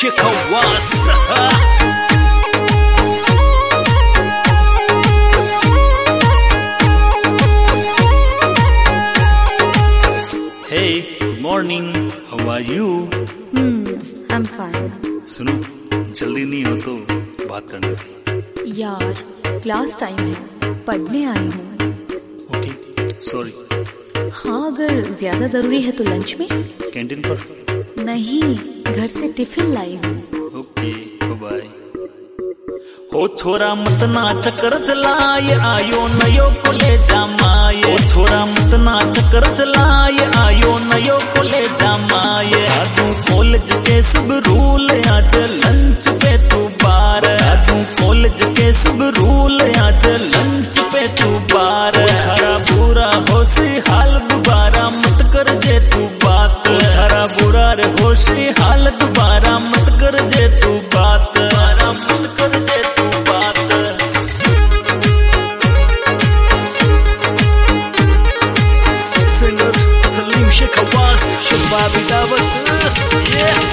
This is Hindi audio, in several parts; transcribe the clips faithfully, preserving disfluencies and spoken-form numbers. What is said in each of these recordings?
Sheikha Was. Hey, good morning. How are you? Hmm, I'm fine. सुनो, जल्दी नहीं हो तो बात करना। यार, क्लास टाइम है, पढ़ने आई हूँ। Okay, sorry. हाँ, अगर ज्यादा जरूरी है तो लंच में। कैंटीन पर? नहीं, घर से टिफिन लाई हूँ। Okay, bye. हो छोरा मत ना चक्कर चलाए, आयो नयो को ले जा माये। हो छोरा मत ना चक्कर चलाए, आयो नयो को ले जा माये। आदू कॉलेज के सब रूल, आज लंच पे तू बार। आदू कॉलेज के सब रूल, आज लंच पे तू बार। थारा बुरा होशी हाल दोबारा मत कर जे तू बात। थारा बुरा रे होशी हाल दोबारा मत कर जे तू बात। दोबारा मत कर जे तू बात। सिंगर सलीम शेखा वास, शबाबी दावत। Yeah.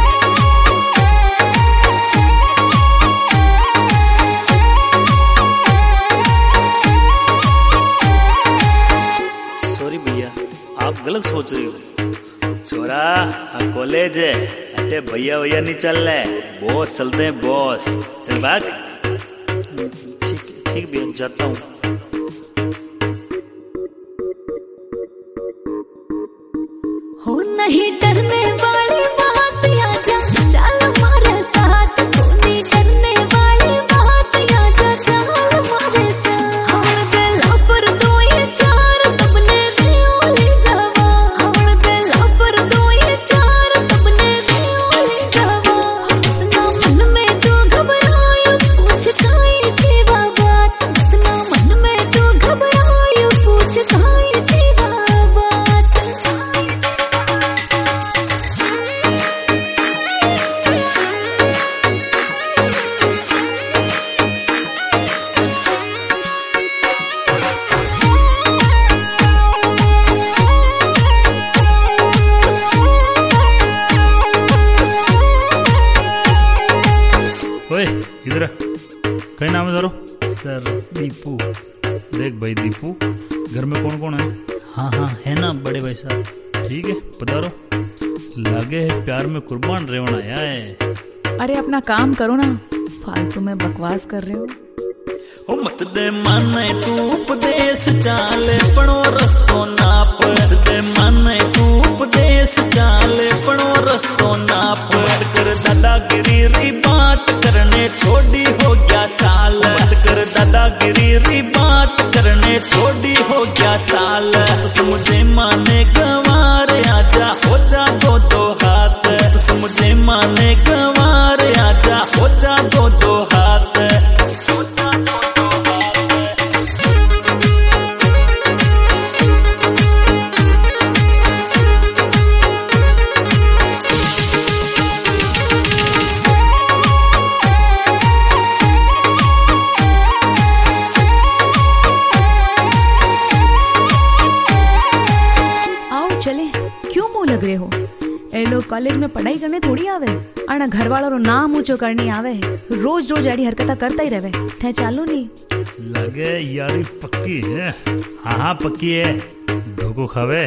सॉरी भैया, आप गलत सोच रही हो। छोरा, हाँ कॉलेज है, अरे भैया भैया नहीं चल रहे, बॉस चलते हैं बॉस। चल भाग। ठीक ठीक भैया, जाता हूँ। हो नहीं डरने वाली बात, आजा चल हमारे साथ। हो नहीं डरने वाली बात, आजा चल हमारे साथ। हम दिल पर दो ये चार, सबने दियोली जवा। हम दिल पर दो ये चार, सबने दियोली जवा। इतना मन में तू घबरायो, पूछ काई थी बात। इतना मन में तू घबरायो, पूछ काई थी बात। ओए इधर कहीं नाम है? सर दीपू। देख भाई दीपू, घर में कौन कौन है? हाँ हाँ है ना बड़े भाई साहब। ठीक है, पधारो। लागे है प्यार में कुर्बान रेवण आया है। अरे अपना काम करो ना, फालतू में बकवास कर रहे हो। ओ मत दे माने तू उपदेश चाले, पणो रस्तो नाप। मत दे माने तू उपदेश चाले, पणो रस्तो नाप। मत कर दादागिरी री बात करने छोड़ी हो गया साल। मत कर दादागिरी री बात करने छोड़ी हो गया साल। तुम मुझे माने गंवार, आजा हो जा दो दो हाथ। तुम मुझे माने गंवार, आजा हो जा दो दो हाथ। लग रहे हो ए लोग कॉलेज में पढ़ाई करने थोड़ी आवे, आना घर वालों रो नाम ऊंचो करनी आवे। रोज रोज ऐडी हरकता करता ही रहे थे। चालू नहीं लगे यारी पक्की है। हाँ हाँ पक्की है, धोखो खावे।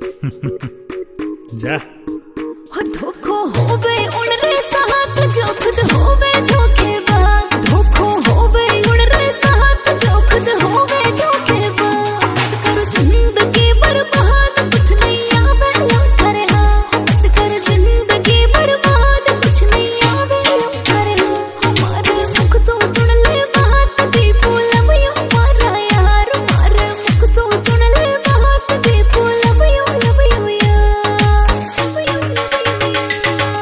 जा धोखो होवे उड़ रे साथ, जो खुद होवे धोखेबाज। धोखो होवे उड़ रे साथ, जो खुद होवे धोखेबाज। मत करो जिंदगी बर्बाद, कुछ नहीं आवे लौटा रे। हाँ मत कर जिंदगी बर्बाद, कुछ नहीं आवे लौटा रे। हमारे मुख से सुन ले बात, दीपू लव यू मारा यार। हमारे मुख से सुन ले बात, Deepu love you love you यार। लव यू लव यू यार।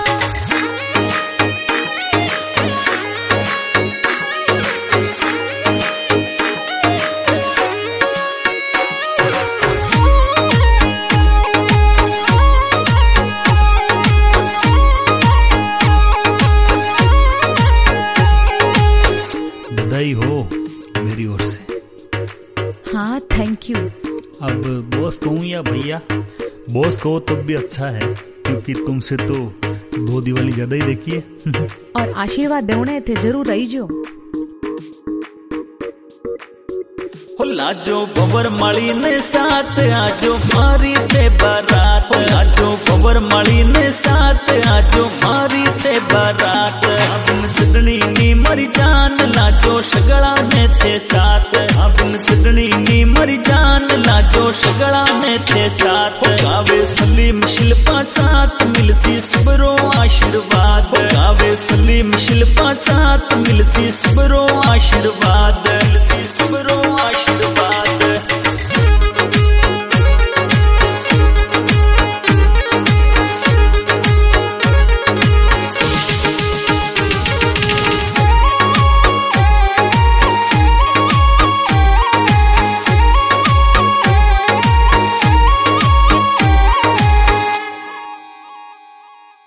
बधाई हो मेरी ओर से। हाँ थैंक यू। अब बॉस कहूँ या भैया? बॉस कहो तब भी अच्छा है। क्योंकि तुमसे तो दो दिवाली ज्यादा ही देखी है। और आशीर्वाद देने थे जरूर रही जो। हो लाजो बबर माली ने साथ आजो मारी ते बारात, लाजो बबर माली ने साथ आजो मारी ते बारात। बिन चटनी नी मरी जान लाजो शगड़ा ने थे साथ, बिन चटनी नी मरी जान लाजो शगड़ा ने थे साथ। गावे सलीम शिल्पा साथ मिलती सबरो आशीर्वाद, गावे सलीम शिल्पा साथ मिलती सबरो आशीर्वाद।